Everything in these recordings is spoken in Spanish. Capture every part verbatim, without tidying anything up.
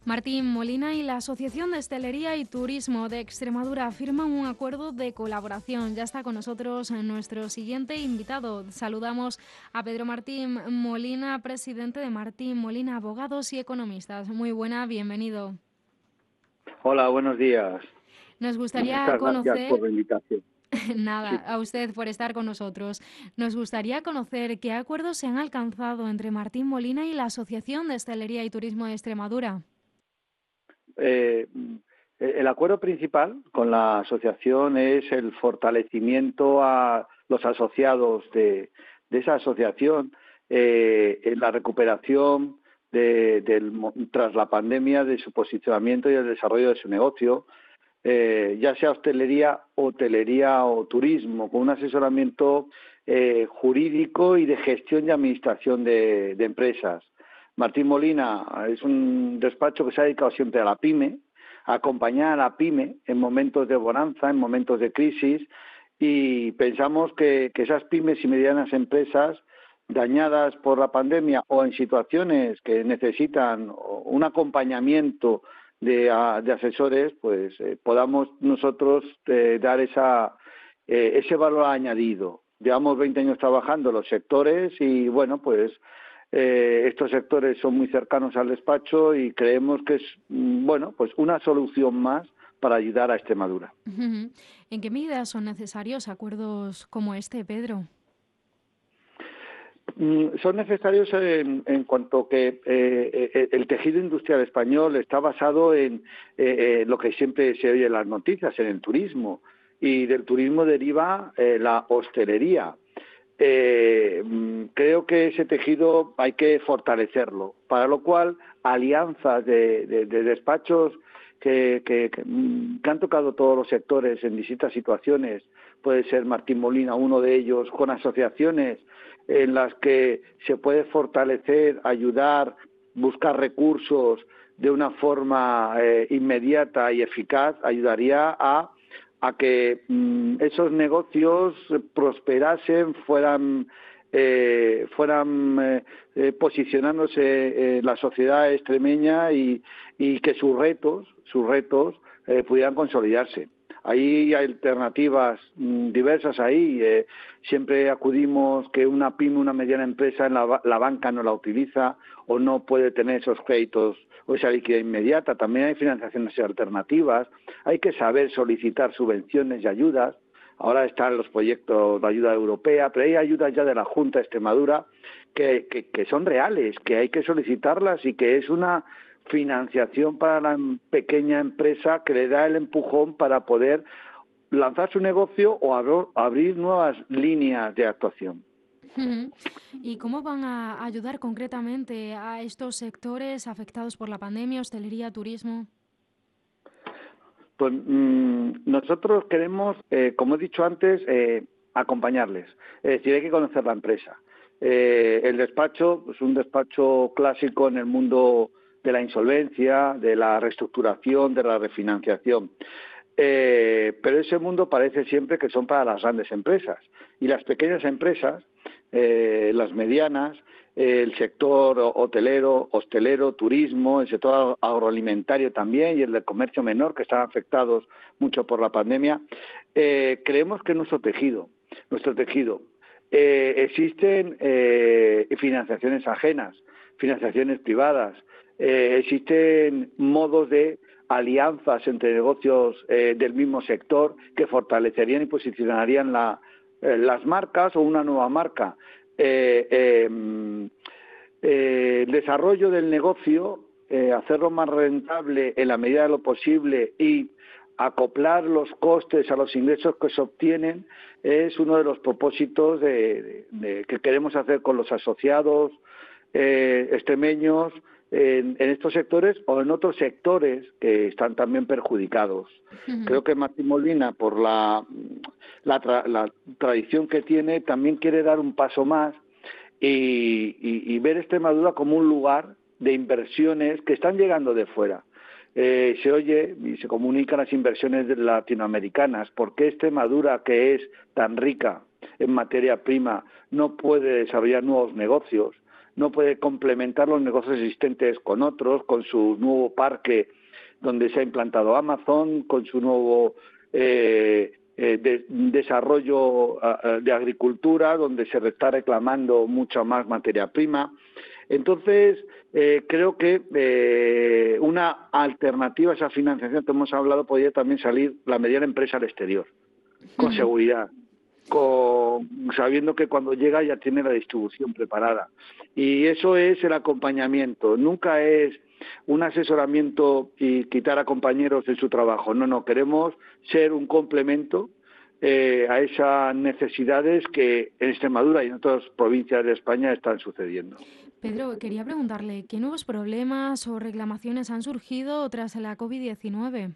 Martín Molina y la Asociación de Hostelería y Turismo de Extremadura firman un acuerdo de colaboración. Ya está con nosotros nuestro siguiente invitado. Saludamos a Pedro Martín Molina, presidente de Martín Molina Abogados y Economistas. Muy buena, bienvenido. Hola, buenos días. Nos gustaría Muchas gracias por conocer... la invitación. Nada, Sí. a usted por estar con nosotros. Nos gustaría conocer qué acuerdos se han alcanzado entre Martín Molina y la Asociación de Hostelería y Turismo de Extremadura. Eh, el acuerdo principal con la asociación es el fortalecimiento a los asociados de, de esa asociación eh, en la recuperación de, del, tras la pandemia de su posicionamiento y el desarrollo de su negocio, eh, ya sea hostelería, hotelería o turismo, con un asesoramiento eh, jurídico y de gestión y administración de, de empresas. Martín Molina es un despacho que se ha dedicado siempre a la pyme, a acompañar a la pyme en momentos de bonanza, en momentos de crisis, y pensamos que, que esas pymes y medianas empresas dañadas por la pandemia o en situaciones que necesitan un acompañamiento de, de asesores, pues eh, podamos nosotros eh, dar esa, eh, ese valor añadido. Llevamos veinte años trabajando en los sectores y, bueno, pues Eh, estos sectores son muy cercanos al despacho y creemos que es, bueno, pues una solución más para ayudar a Extremadura. ¿En qué medida son necesarios acuerdos como este, Pedro? Son necesarios en, en cuanto que eh, el tejido industrial español está basado en eh, lo que siempre se oye en las noticias, en el turismo, y del turismo deriva eh, la hostelería. Eh, creo que ese tejido hay que fortalecerlo, para lo cual alianzas de, de, de despachos que, que, que, que han tocado todos los sectores en distintas situaciones, puede ser Martín Molina uno de ellos, con asociaciones en las que se puede fortalecer, ayudar, buscar recursos de una forma eh, inmediata y eficaz, ayudaría a a que mmm, esos negocios prosperasen, fueran, eh, fueran eh, eh, posicionándose en la sociedad extremeña y, y que sus retos, sus retos eh, pudieran consolidarse. Hay alternativas mmm, diversas ahí. Eh, siempre acudimos que una pyme, una mediana empresa, en la, la banca no la utiliza o no puede tener esos créditos o esa liquidez inmediata. También hay financiaciones alternativas. Hay que saber solicitar subvenciones y ayudas. Ahora están los proyectos de ayuda europea, pero hay ayudas ya de la Junta de Extremadura que, que, que son reales, que hay que solicitarlas y que es una financiación para la pequeña empresa que le da el empujón para poder lanzar su negocio o abro, abrir nuevas líneas de actuación. ¿Y cómo van a ayudar concretamente a estos sectores afectados por la pandemia, hostelería, turismo? Pues mmm, nosotros queremos, eh, como he dicho antes, eh, acompañarles. Es decir, hay que conocer la empresa. Eh, el despacho es pues un despacho clásico en el mundo de la insolvencia, de la reestructuración, de la refinanciación. Eh, pero ese mundo parece siempre que son para las grandes empresas. Y las pequeñas empresas, eh, las medianas, eh, el sector hotelero, hostelero, turismo, el sector agroalimentario también y el del comercio menor, que están afectados mucho por la pandemia, eh, creemos que nuestro tejido, nuestro tejido, eh, existen eh, financiaciones ajenas, financiaciones privadas, eh, existen modos de alianzas entre negocios eh, del mismo sector que fortalecerían y posicionarían la, eh, las marcas o una nueva marca. Eh, eh, eh, el desarrollo del negocio, eh, hacerlo más rentable en la medida de lo posible y acoplar los costes a los ingresos que se obtienen es uno de los propósitos de, de, de, que queremos hacer con los asociados eh, extremeños en, en estos sectores o en otros sectores que están también perjudicados. Uh-huh. Creo que Martín Molina, por la, la, tra, la tradición que tiene, también quiere dar un paso más y, y, y ver Extremadura como un lugar de inversiones que están llegando de fuera. Eh, se oye y se comunican las inversiones latinoamericanas. ¿Por qué Extremadura, que es tan rica en materia prima, no puede desarrollar nuevos negocios? no puede complementar los negocios existentes con otros, con su nuevo parque donde se ha implantado Amazon, con su nuevo eh, eh, de, desarrollo uh, de agricultura, donde se está reclamando mucha más materia prima. Entonces, eh, creo que eh, una alternativa a esa financiación que hemos hablado podría también salir la mediana empresa al exterior, con Mm. seguridad, con, sabiendo que cuando llega ya tiene la distribución preparada. Y eso es el acompañamiento, nunca es un asesoramiento y quitar a compañeros en su trabajo. No, no, queremos ser un complemento eh, a esas necesidades que en Extremadura y en otras provincias de España están sucediendo. Pedro, quería preguntarle, ¿qué nuevos problemas o reclamaciones han surgido tras la COVID diecinueve?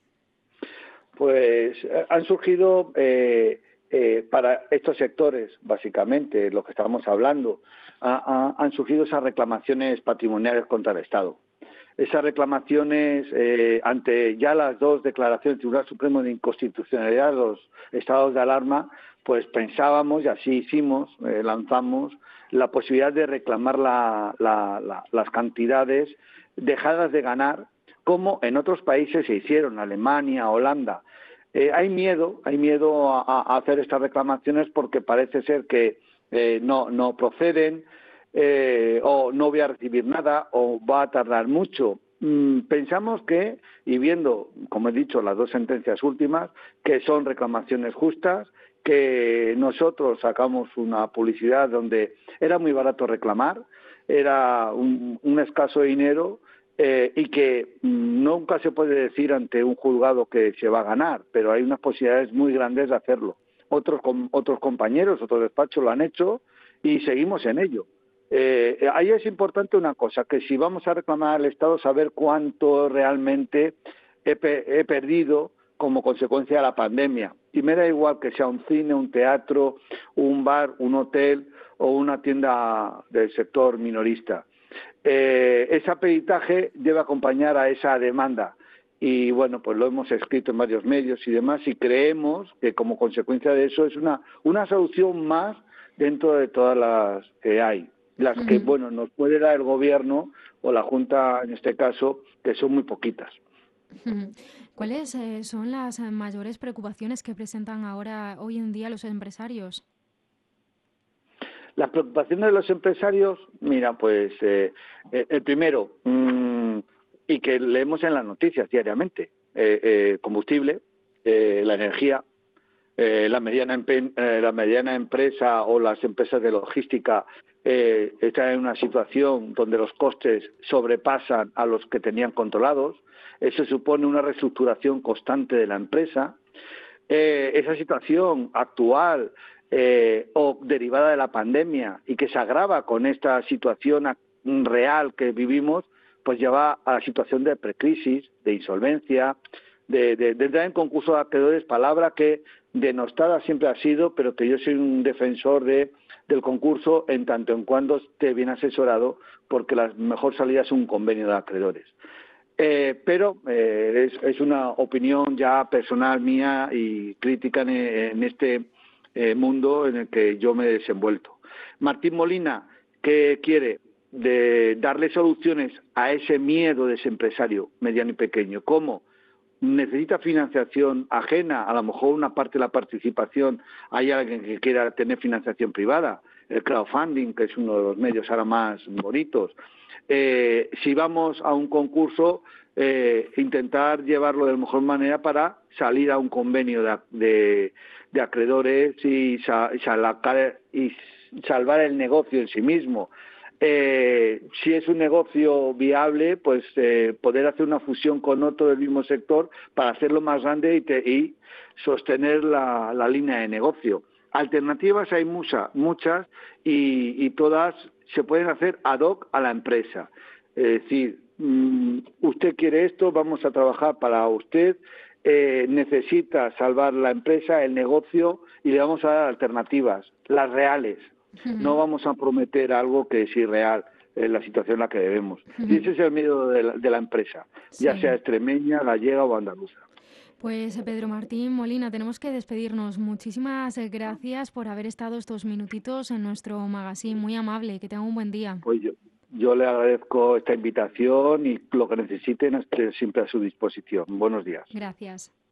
Pues eh, han surgido eh, eh, para estos sectores, básicamente, lo que estábamos hablando, ha, ha, han surgido esas reclamaciones patrimoniales contra el Estado. Esas reclamaciones eh, ante ya las dos declaraciones del Tribunal Supremo de Inconstitucionalidad, los estados de alarma, pues pensábamos, y así hicimos, eh, lanzamos la posibilidad de reclamar la, la, la, las cantidades dejadas de ganar, como en otros países se hicieron, Alemania, Holanda. Eh, hay miedo, hay miedo a, a hacer estas reclamaciones porque parece ser que eh, no, no proceden, eh, o no voy a recibir nada, o va a tardar mucho. Mm, pensamos que, y viendo, como he dicho, las dos sentencias últimas, que son reclamaciones justas, que nosotros sacamos una publicidad donde era muy barato reclamar, era un, un escaso dinero, Eh, y que mm, nunca se puede decir ante un juzgado que se va a ganar, pero hay unas posibilidades muy grandes de hacerlo. Otros, com, otros compañeros, otros despachos lo han hecho y seguimos en ello. Eh, ahí es importante una cosa, que si vamos a reclamar al Estado, saber cuánto realmente he, pe he perdido como consecuencia de la pandemia. Y me da igual que sea un cine, un teatro, un bar, un hotel o una tienda del sector minorista. Eh, ese peritaje debe acompañar a esa demanda y bueno, pues lo hemos escrito en varios medios y demás y creemos que como consecuencia de eso es una, una solución más dentro de todas las que hay, las que Uh-huh. bueno nos puede dar el gobierno o la Junta en este caso, que son muy poquitas. Uh-huh. ¿Cuáles eh, son las mayores preocupaciones que presentan ahora, hoy en día, los empresarios? Las preocupaciones de los empresarios, mira, pues eh, el primero, mmm, y que leemos en las noticias diariamente, eh, eh, combustible, eh, la energía, eh, la, mediana eh, la mediana empresa o las empresas de logística eh, están en una situación donde los costes sobrepasan a los que tenían controlados. Eso supone una reestructuración constante de la empresa. Eh, esa situación actual Eh, o derivada de la pandemia y que se agrava con esta situación real que vivimos, pues lleva a la situación de precrisis, de insolvencia, de, de, de entrar en concurso de acreedores, palabra que denostada siempre ha sido, pero que yo soy un defensor de, del concurso en tanto en cuando esté bien asesorado, porque la mejor salida es un convenio de acreedores. Eh, pero eh, es, es una opinión ya personal mía y crítica en, en este Eh, mundo en el que yo me he desenvuelto. Martín Molina, ¿qué quiere? De darle soluciones a ese miedo de ese empresario mediano y pequeño. ¿Cómo? Necesita financiación ajena, a lo mejor una parte de la participación, hay alguien que quiera tener financiación privada, el crowdfunding, que es uno de los medios ahora más bonitos. Eh, si vamos a un concurso, eh, intentar llevarlo de la mejor manera para salir a un convenio de, de, de acreedores y, sa, y, salvar, y salvar el negocio en sí mismo. Eh, si es un negocio viable, pues eh, poder hacer una fusión con otro del mismo sector para hacerlo más grande y, te, y sostener la, la línea de negocio. Alternativas hay muchas, muchas y, y todas se pueden hacer ad hoc a la empresa. Es decir, mmm, usted quiere esto, vamos a trabajar para usted, eh, necesita salvar la empresa, el negocio y le vamos a dar alternativas, las reales. Uh-huh. No vamos a prometer algo que es irreal en la situación en la que debemos. Uh-huh. Y ese es el miedo de la, de la empresa, sí. Ya sea extremeña, gallega o andaluza. Pues Pedro Martín Molina, tenemos que despedirnos. Muchísimas gracias por haber estado estos minutitos en nuestro magazine. Muy amable, que tenga un buen día. Pues yo, yo le agradezco esta invitación y lo que necesiten estoy siempre a su disposición. Buenos días. Gracias.